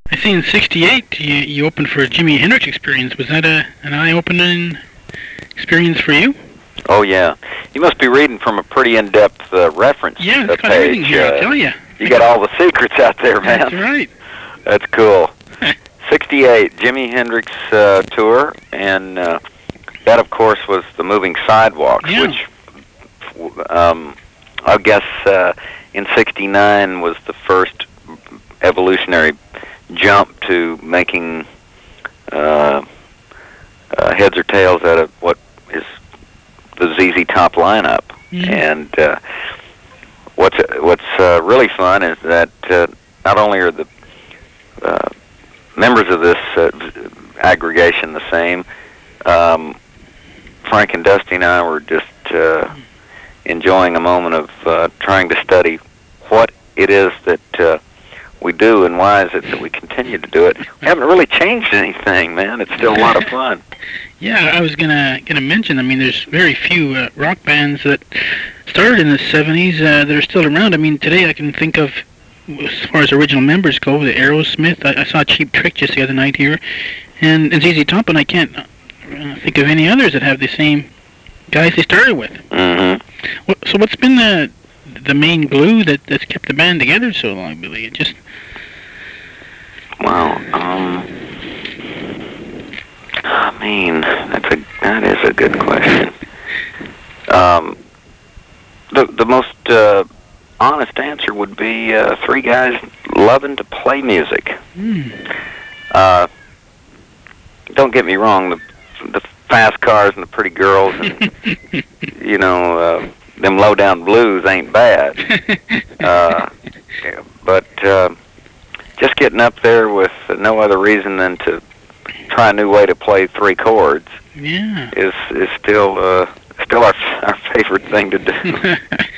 I see in '68 you opened for a Jimi Hendrix Experience. Was that an eye-opening experience for you? Oh, yeah. You must be reading from a pretty in-depth reference Yeah, it's got page. everything here, I'll tell you. You got all the secrets out there, man. That's right. That's cool. 68, Jimi Hendrix tour, and that, of course, was the Moving Sidewalks, Yeah. which I guess in 69 was the first evolutionary jump to making heads or tails out of what is the ZZ Top lineup. Mm-hmm. And what's really fun is that not only are the members of this aggregation the same, Frank and Dusty and I were just enjoying a moment of trying to study what it is that we do and why is it that we continue to do it. We haven't really changed anything, man. It's still a lot of fun. Yeah, I was gonna mention. I mean, there's very few rock bands that started in the '70s that are still around. I mean, today I can think of, as far as original members go, the Aerosmith. I saw Cheap Trick just the other night here, and ZZ Top, and I can't think of any others that have the same guys they started with. Mm-hmm. So what's been the main glue that's kept the band together so long, Billy? It just Well, I mean, that is a good question. The most honest answer would be three guys loving to play music. Don't get me wrong, the fast cars and the pretty girls and you know them low down blues ain't bad. But just getting up there with no other reason than to try a new way to play three chords yeah. is still our favorite thing to do.